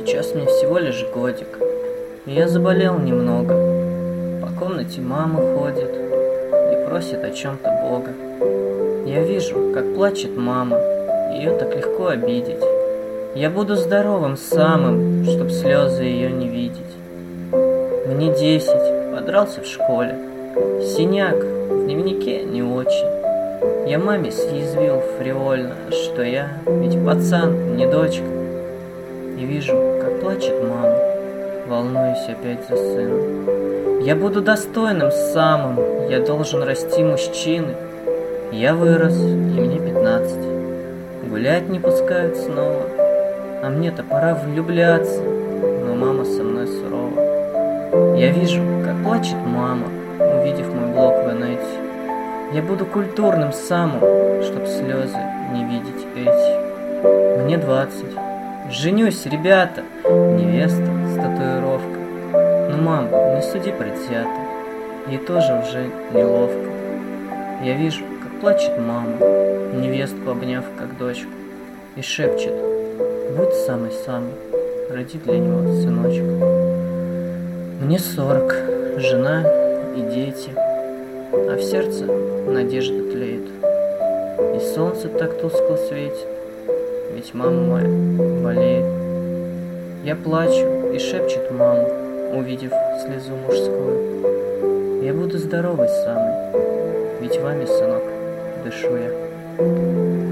Сейчас мне всего лишь годик, и я заболел немного. По комнате мама ходит и просит о чем-то Бога. Я вижу, как плачет мама, ее так легко обидеть. Я буду здоровым самым, чтоб слезы ее не видеть. Мне 10, подрался в школе. Синяк, в дневнике не очень. Я маме съязвил фривольно, что я ведь пацан, не дочка. И вижу, как плачет мама, волнуюсь опять за сына. Я буду достойным самым, я должен расти мужчиной. Я вырос, и мне 15. Гулять не пускают снова, а мне-то пора влюбляться, но мама со мной сурова. Я вижу, как плачет мама, увидев мой блог в инете. Я буду культурным самым, чтоб слезы не видеть эти. Мне 20. Женюсь, ребята, невеста с татуировкой. Но, мам, не суди предвзято, ей тоже уже неловко. Я вижу, как плачет мама, невестку обняв как дочку, и шепчет: будь самый-самый, роди для него сыночек. Мне 40, жена и дети, а в сердце надежда тлеет, и солнце так тускло светит, ведь мама моя болеет. Я плачу, и шепчет мама, увидев слезу мужскую: я буду здоровый самый, ведь вами, сынок, дышу я.